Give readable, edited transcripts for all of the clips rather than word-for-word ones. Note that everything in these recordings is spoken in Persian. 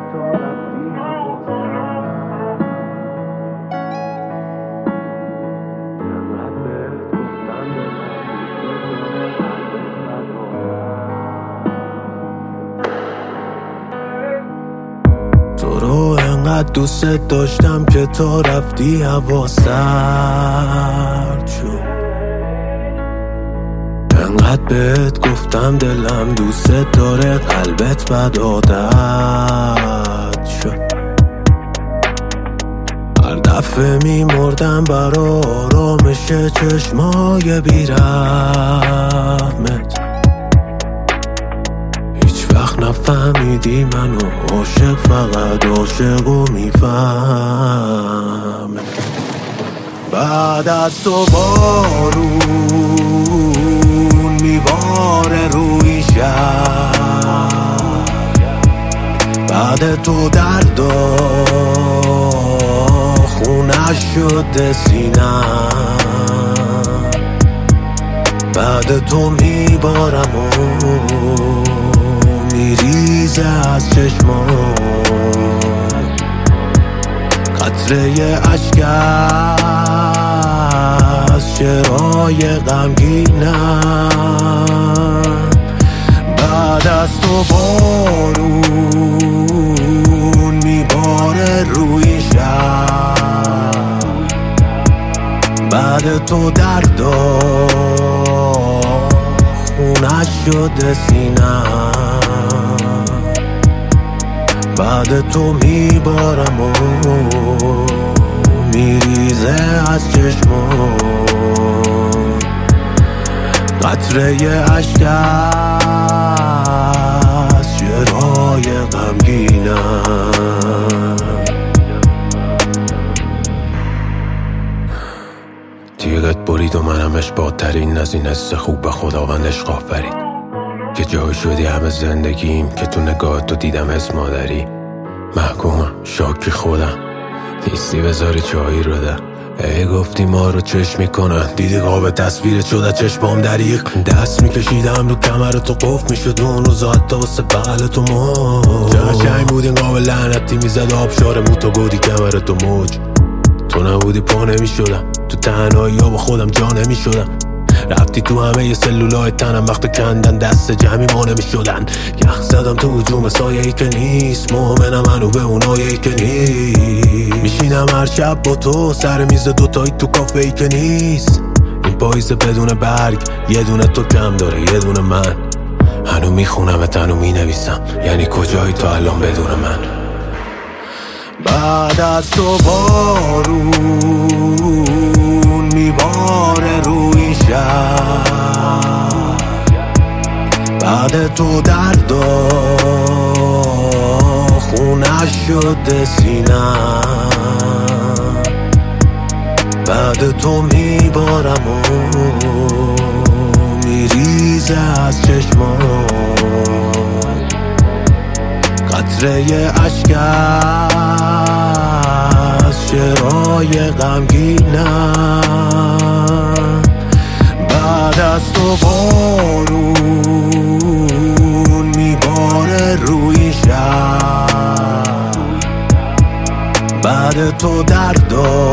تو رو انقدر دوست داشتم که تو رفتی هوا سرد شد. انقدر بهت گفتم دلم دوست داره قلبت بد عادت شد. هر دفعه میمردم برا آرامش چشمای بیرحمت. هیچ وقت نفهمیدی منو عاشق، فقط عاشقو میفهمه. بعد از تو بارون میباره روی شهر، بعد تو دردا خونش شده سینم، بعد تو میبارم و میریزه از چشمام قطره اشک از چرای غمگینم. بعد از تو بارون میباره روی شهر، بعد تو دردا خونش شده سینم، بعد تو میبارم و میریزه از چشمام قطره اشک از چرای غمگینم. تیغت برید و منمش بادترین از این حس خوب به خداوند عشق آفرید که جای شدی همه زندگیم، که تو نگاه تو دیدم اسم مادری. محکومم شاکی خودم نیستی بذاری چایی رو ده. ای گفتی ما رو چشم میکنن، دیدی قاب تصویرت شده چشمام دریق. دست میکشیدم رو کمر تو قف میشد اون روزا حتی واسه بغل تو موج. چشنگ بود این قاب لعنتی میزد آبشار موتو گودی کمر تو موج. تو نبودی پا نمیشدم تو تنهایی ها با خودم جا نمیشدم. رفتی تو همه ی سلولای تنم وقت کندن دست جمعی ما نمیشدن. یخ زدم تو هجوم سایه‌ای که نیست، مؤمنم منو به اونایی که نیست. میشینم هر شب با تو سر میز دوتایی تو کافه‌ای که نیست. این پاییز بدون برگ یه دونه تو کم داره یه دونه من. هنو میخونمت هنو مینویسم، یعنی کجایی تو الان بدون من. بعد از تو بارون میباره روی شهر، بعد تو دردا خونش شده سینم، بعد تو میبارم و میریزه از چشمام قطره اشک از چرای غمگینم. بعد از تو بارون میباره روی شهر، بعد تو دردا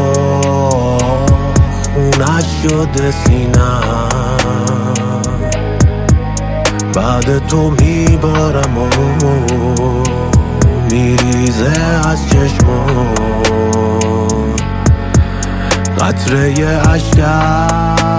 خونش شده سینم، بعد تو میبارم و میریزه از چشمام قطره اشک